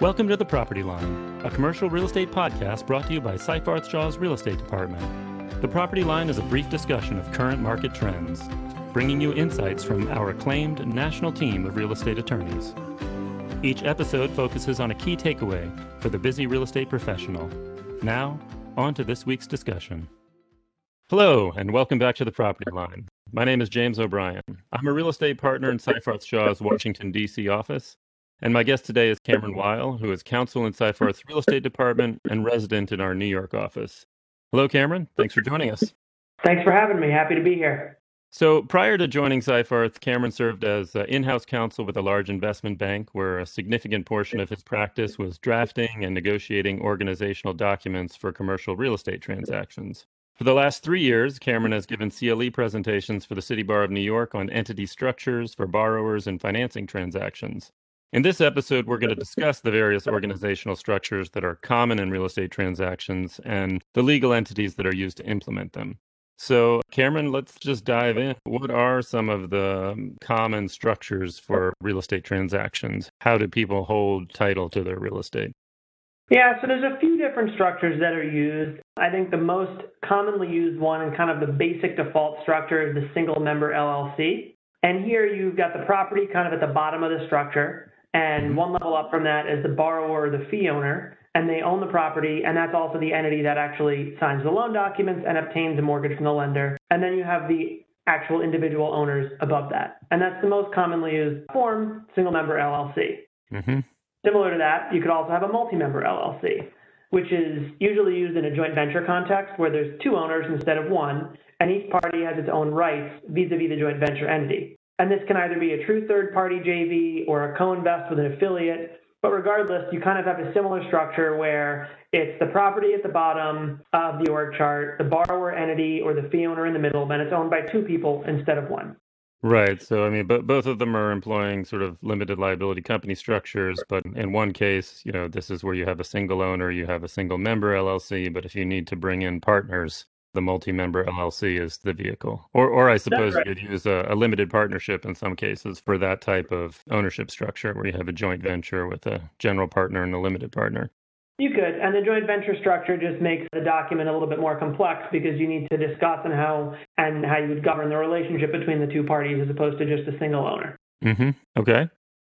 Welcome to The Property Line, a commercial real estate podcast brought to you by Seyfarth Shaw's Real Estate Department. The Property Line is a brief discussion of current market trends, bringing you insights from our acclaimed national team of real estate attorneys. Each episode focuses on a key takeaway for the busy real estate professional. Now, on to this week's discussion. Hello, and welcome back to The Property Line. My name is James O'Brien. I'm a real estate partner in Seyfarth Shaw's Washington, D.C. office, and my guest today is Cameron Weil, who is counsel in Seyfarth's Real Estate Department and resident in our New York office. Hello, Cameron. Thanks for joining us. Thanks for having me. Happy to be here. So prior to joining Seyfarth, Cameron served as in-house counsel with a large investment bank where a significant portion of his practice was drafting and negotiating organizational documents for commercial real estate transactions. For the last 3 years, Cameron has given CLE presentations for the City Bar of New York on entity structures for borrowers and financing transactions. In this episode, we're going to discuss the various organizational structures that are common in real estate transactions and the legal entities that are used to implement them. So, Cameron, let's just dive in. What are some of the common structures for real estate transactions? How do people hold title to their real estate? Yeah, so there's a few different structures that are used. I think the most commonly used one and kind of the basic default structure is the single member LLC. And here you've got the property kind of at the bottom of the structure. And one level up from that is the borrower or the fee owner, and they own the property, and that's also the entity that actually signs the loan documents and obtains a mortgage from the lender. And then you have the actual individual owners above that. And that's the most commonly used form, single member LLC. Similar to that, you could also have a multi-member LLC, which is usually used in a joint venture context where there's two owners instead of one, and each party has its own rights vis-a-vis the joint venture entity. And this can either be a true third-party JV or a co-invest with an affiliate. But regardless, you kind of have a similar structure where it's the property at the bottom of the org chart, the borrower entity or the fee owner in the middle, and it's owned by two people instead of one. Right. So, I mean, both of them are employing sort of limited liability company structures. But in one case, this is where you have a single owner, you have a single member LLC. But if you need to bring in partners, the multi-member LLC is the vehicle. Or I suppose you could use a limited partnership in some cases for that type of ownership structure where you have a joint venture with a general partner and a limited partner. You could. And the joint venture structure just makes the document a little bit more complex because you need to discuss how you would govern the relationship between the two parties as opposed to just a single owner. Okay.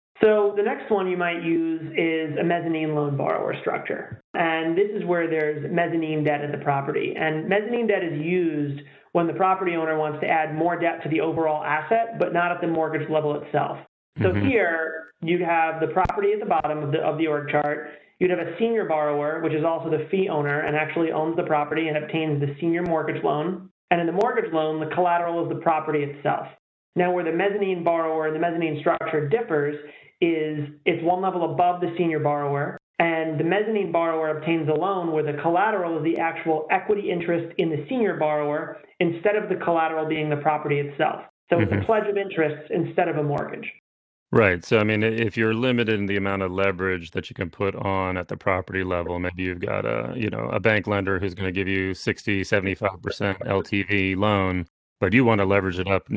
So the next one you might use is a mezzanine loan borrower structure. And this is where there's mezzanine debt at the property. And mezzanine debt is used when the property owner wants to add more debt to the overall asset, but not at the mortgage level itself. So here you'd have the property at the bottom of the org chart. You'd have a senior borrower, which is also the fee owner and actually owns the property and obtains the senior mortgage loan. And in the mortgage loan, the collateral is the property itself. Now, where the mezzanine borrower and the mezzanine structure differs is it's one level above the senior borrower, and the mezzanine borrower obtains a loan where the collateral is the actual equity interest in the senior borrower instead of the collateral being the property itself. So it's a pledge of interest instead of a mortgage. Right. So, I mean, if you're limited in the amount of leverage that you can put on at the property level, maybe you've got a bank lender who's going to give you 60, 75% LTV loan, but you want to leverage it up,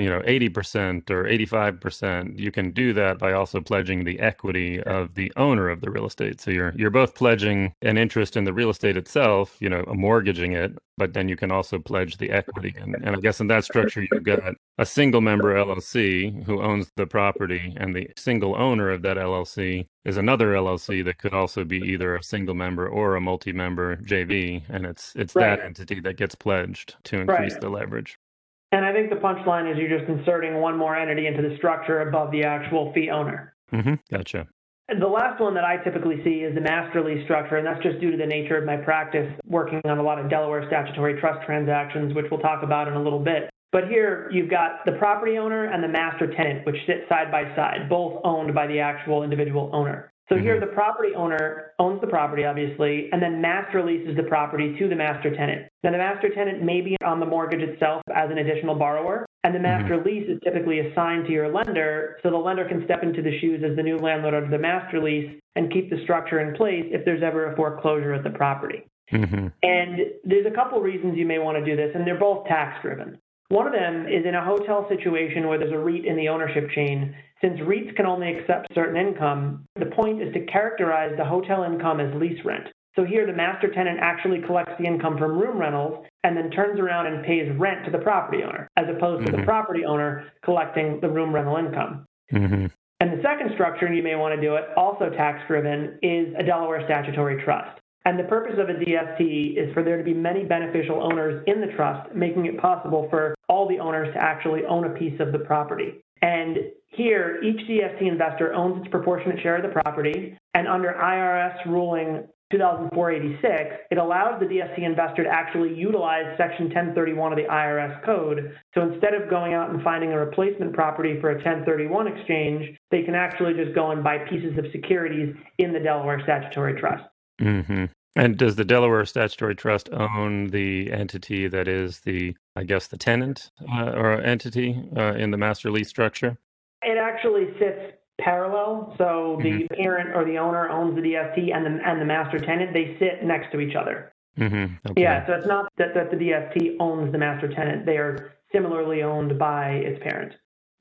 80% or 85%, you can do that by also pledging the equity of the owner of the real estate. So you're both pledging an interest in the real estate itself, mortgaging it, but then you can also pledge the equity. And I guess in that structure, you've got a single member LLC who owns the property, and the single owner of that LLC is another LLC that could also be either a single member or a multi-member JV. And it's that entity that gets pledged to increase the leverage. And I think the punchline is you're just inserting one more entity into the structure above the actual fee owner. Gotcha. The last one that I typically see is the master lease structure, and that's just due to the nature of my practice working on a lot of Delaware statutory trust transactions, which we'll talk about in a little bit. But here you've got the property owner and the master tenant, which sit side by side, both owned by the actual individual owner. So here the property owner owns the property, obviously, and then master leases the property to the master tenant. Now, the master tenant may be on the mortgage itself as an additional borrower, and the master lease is typically assigned to your lender, so the lender can step into the shoes as the new landlord under the master lease and keep the structure in place if there's ever a foreclosure at the property. And there's a couple reasons you may want to do this, and they're both tax-driven. One of them is in a hotel situation where there's a REIT in the ownership chain. Since REITs can only accept certain income, the point is to characterize the hotel income as lease rent. So here the master tenant actually collects the income from room rentals and then turns around and pays rent to the property owner, as opposed to the property owner collecting the room rental income. And the second structure, and you may want to do it, also tax-driven, is a Delaware statutory trust. And the purpose of a DST is for there to be many beneficial owners in the trust, making it possible for all the owners to actually own a piece of the property. And here, each DST investor owns its proportionate share of the property, and under IRS ruling 2004-86, it allows the DST investor to actually utilize Section 1031 of the IRS code. So instead of going out and finding a replacement property for a 1031 exchange, they can actually just go and buy pieces of securities in the Delaware statutory trust. And does the Delaware Statutory Trust own the entity that is the tenant or entity in the master lease structure? It actually sits parallel. So the parent or the owner owns the DST and the master tenant. They sit next to each other. Okay. Yeah, so it's not that the DST owns the master tenant. They are similarly owned by its parent.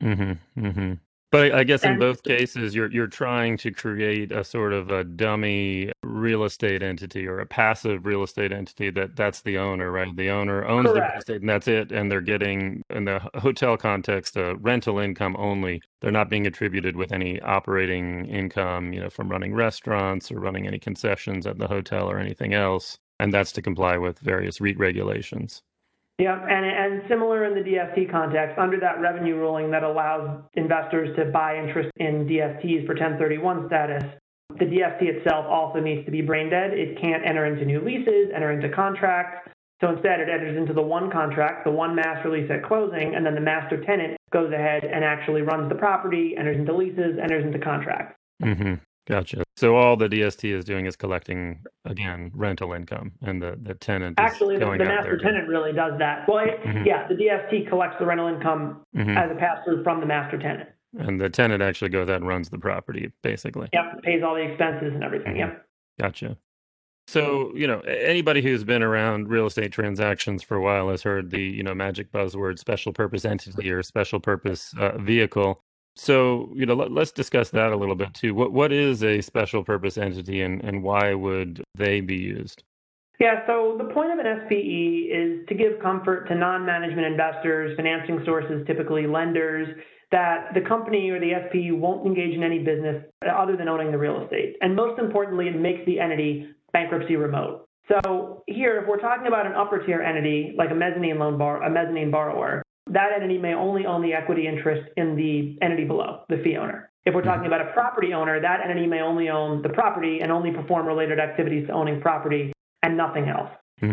But I guess in both cases, you're trying to create a sort of a dummy real estate entity or a passive real estate entity that's the owner, right? The owner owns the real estate and that's it. And they're getting, in the hotel context, rental income only. They're not being attributed with any operating income, from running restaurants or running any concessions at the hotel or anything else. And that's to comply with various REIT regulations. Yeah, and similar in the DST context, under that revenue ruling that allows investors to buy interest in DSTs for 1031 status, the DST itself also needs to be brain dead. It can't enter into new leases, enter into contracts. So instead, it enters into the one contract, the one master lease at closing, and then the master tenant goes ahead and actually runs the property, enters into leases, enters into contracts. Gotcha. So all the DST is doing is collecting, again, rental income, and the tenant actually is going the out master there tenant really does that. Well, yeah, the DST collects the rental income as a pass-through from the master tenant. And the tenant actually goes out and runs the property, basically. Yep, pays all the expenses and everything. Yep. Gotcha. So, anybody who's been around real estate transactions for a while has heard the, magic buzzword special purpose entity or special purpose vehicle. So, let's discuss that a little bit too. What is a special purpose entity and why would they be used? Yeah, so the point of an SPE is to give comfort to non-management investors, financing sources, typically lenders, that the company or the SPE won't engage in any business other than owning the real estate. And most importantly, it makes the entity bankruptcy remote. So here, if we're talking about an upper tier entity, like a mezzanine borrower, that entity may only own the equity interest in the entity below, the fee owner. If we're talking about a property owner, that entity may only own the property and only perform related activities to owning property and nothing else.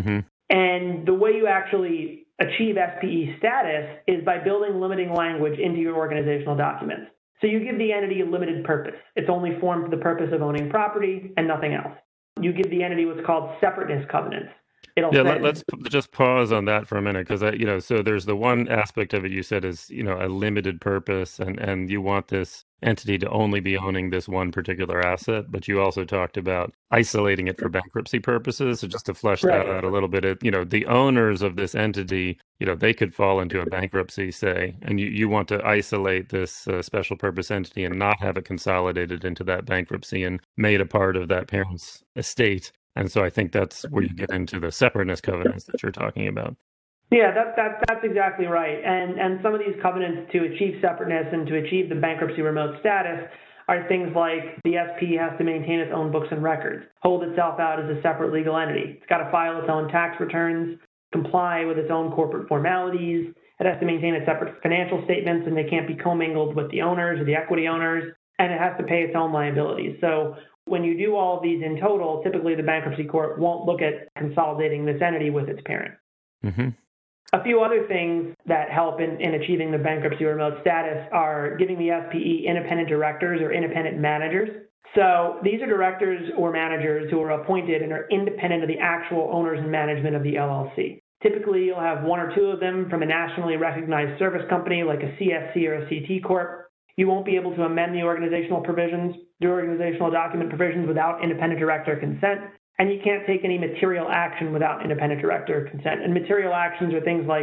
And the way you actually achieve SPE status is by building limiting language into your organizational documents. So you give the entity a limited purpose. It's only formed for the purpose of owning property and nothing else. You give the entity what's called separateness covenants. Let's just pause on that for a minute, because so there's the one aspect of it you said is a limited purpose, and you want this entity to only be owning this one particular asset, but you also talked about isolating it for bankruptcy purposes. So just to flesh that out a little bit, the owners of this entity, they could fall into a bankruptcy, say, and you want to isolate this special purpose entity and not have it consolidated into that bankruptcy and made a part of that parent's estate. And so I think that's where you get into the separateness covenants that you're talking about. Yeah, that's exactly right. And some of these covenants to achieve separateness and to achieve the bankruptcy remote status are things like the SP has to maintain its own books and records, hold itself out as a separate legal entity. It's got to file its own tax returns, comply with its own corporate formalities. It has to maintain its separate financial statements, and they can't be commingled with the owners or the equity owners. And it has to pay its own liabilities. So when you do all of these in total, typically the bankruptcy court won't look at consolidating this entity with its parent. A few other things that help in achieving the bankruptcy remote status are giving the SPE independent directors or independent managers. So these are directors or managers who are appointed and are independent of the actual owners and management of the LLC. Typically, you'll have one or two of them from a nationally recognized service company like a CSC or a CT Corp. You won't be able to amend the organizational provisions, the organizational document provisions without independent director consent. And you can't take any material action without independent director consent. And material actions are things like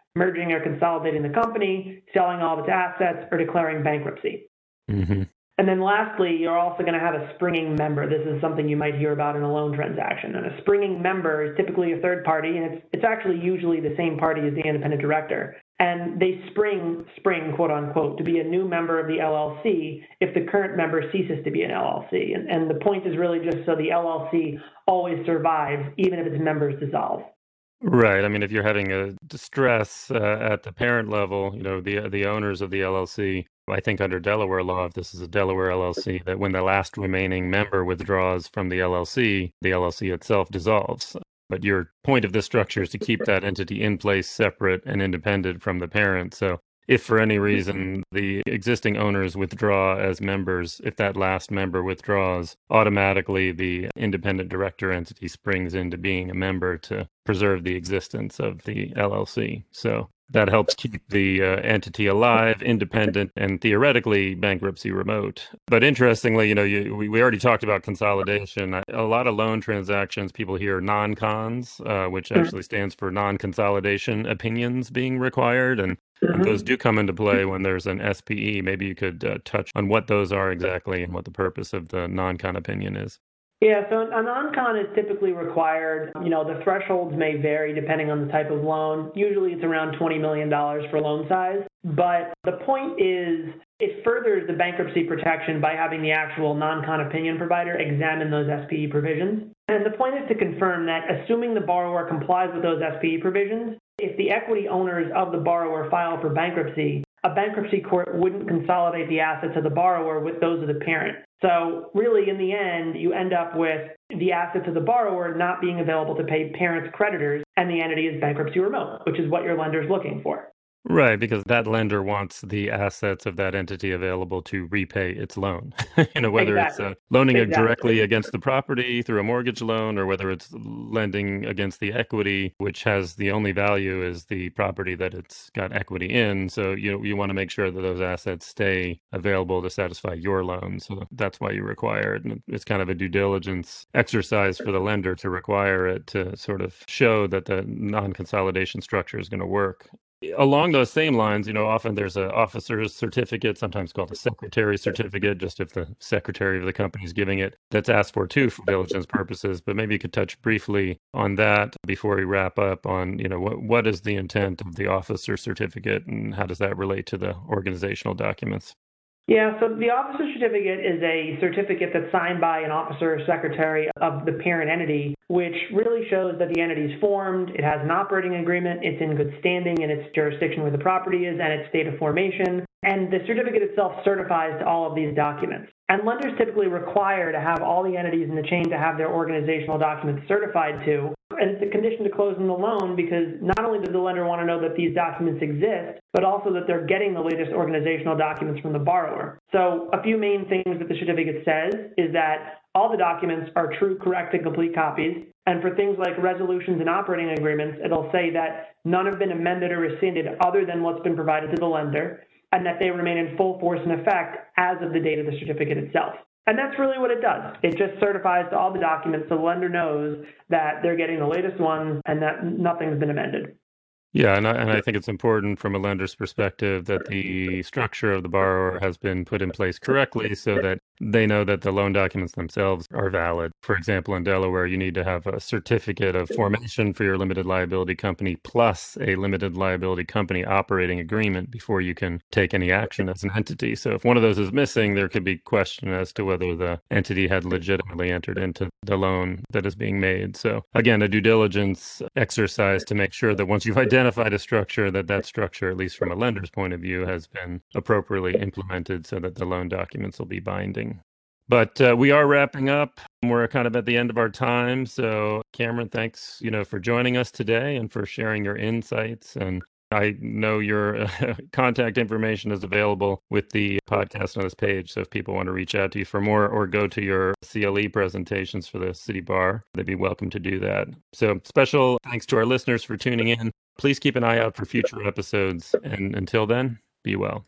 merging or consolidating the company, selling all of its assets, or declaring bankruptcy. Mm-hmm. And then lastly, you're also going to have a springing member. This is something you might hear about in a loan transaction. And a springing member is typically a third party, and it's actually usually the same party as the independent director. And they spring, quote unquote, to be a new member of the LLC if the current member ceases to be an LLC. And the point is really just so the LLC always survives, even if its members dissolve. Right. I mean, if you're having a distress at the parent level, the owners of the LLC, I think under Delaware law, if this is a Delaware LLC, that when the last remaining member withdraws from the LLC itself dissolves. But your point of this structure is to keep that entity in place, separate and independent from the parent. So if for any reason the existing owners withdraw as members, if that last member withdraws, automatically the independent director entity springs into being a member to preserve the existence of the LLC. So that helps keep the entity alive, independent, and theoretically bankruptcy remote. But interestingly, we already talked about consolidation. A lot of loan transactions, people hear non-cons, which actually stands for non-consolidation opinions being required. And those do come into play when there's an SPE. Maybe you could touch on what those are exactly and what the purpose of the non-con opinion is. Yeah, so a non-con is typically required. The thresholds may vary depending on the type of loan. Usually it's around $20 million for loan size. But the point is, it furthers the bankruptcy protection by having the actual non-con opinion provider examine those SPE provisions. And the point is to confirm that assuming the borrower complies with those SPE provisions, if the equity owners of the borrower file for bankruptcy, a bankruptcy court wouldn't consolidate the assets of the borrower with those of the parent. So really, in the end, you end up with the assets of the borrower not being available to pay parent's creditors, and the entity is bankruptcy remote, which is what your lender's looking for. Right, because that lender wants the assets of that entity available to repay its loan. Whether Exactly. It's loaning it directly against the property through a mortgage loan, or whether it's lending against the equity, which has the only value is the property that it's got equity in. So you want to make sure that those assets stay available to satisfy your loan. So that's why you require it. And it's kind of a due diligence exercise for the lender to require it to sort of show that the non-consolidation structure is going to work. Along those same lines, often there's an officer's certificate, sometimes called a secretary's certificate, just if the secretary of the company is giving it, that's asked for too for diligence purposes. But maybe you could touch briefly on that before we wrap up on, what is the intent of the officer certificate and how does that relate to the organizational documents? Yeah, so the officer certificate is a certificate that's signed by an officer or secretary of the parent entity, which really shows that the entity is formed, it has an operating agreement, it's in good standing in its jurisdiction where the property is, and its state of formation. And the certificate itself certifies to all of these documents. And lenders typically require to have all the entities in the chain to have their organizational documents certified to. And it's a condition to closing the loan because not only does the lender want to know that these documents exist, but also that they're getting the latest organizational documents from the borrower. So a few main things that the certificate says is that all the documents are true, correct, and complete copies. And for things like resolutions and operating agreements, it'll say that none have been amended or rescinded other than what's been provided to the lender, and that they remain in full force and effect as of the date of the certificate itself. And that's really what it does. It just certifies to all the documents so the lender knows that they're getting the latest ones and that nothing's been amended. Yeah, and I think it's important from a lender's perspective that the structure of the borrower has been put in place correctly so that they know that the loan documents themselves are valid. For example, in Delaware, you need to have a certificate of formation for your limited liability company plus a limited liability company operating agreement before you can take any action as an entity. So if one of those is missing, there could be question as to whether the entity had legitimately entered into the loan that is being made. So again, a due diligence exercise to make sure that once you've identified a structure, that structure, at least from a lender's point of view, has been appropriately implemented so that the loan documents will be binding. But we are wrapping up. We're kind of at the end of our time. So Cameron, thanks, for joining us today and for sharing your insights. And I know your contact information is available with the podcast on this page. So if people want to reach out to you for more or go to your CLE presentations for the City Bar, they'd be welcome to do that. So special thanks to our listeners for tuning in. Please keep an eye out for future episodes. And until then, be well.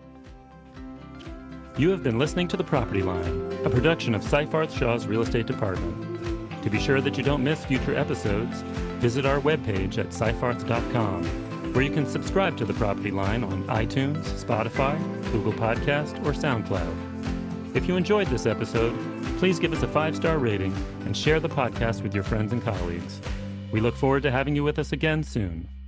You have been listening to The Property Line, a production of Seyfarth Shaw's Real Estate Department. To be sure that you don't miss future episodes, visit our webpage at seyfarth.com. where you can subscribe to The Property Line on iTunes, Spotify, Google Podcast, or SoundCloud. If you enjoyed this episode, please give us a 5-star rating and share the podcast with your friends and colleagues. We look forward to having you with us again soon.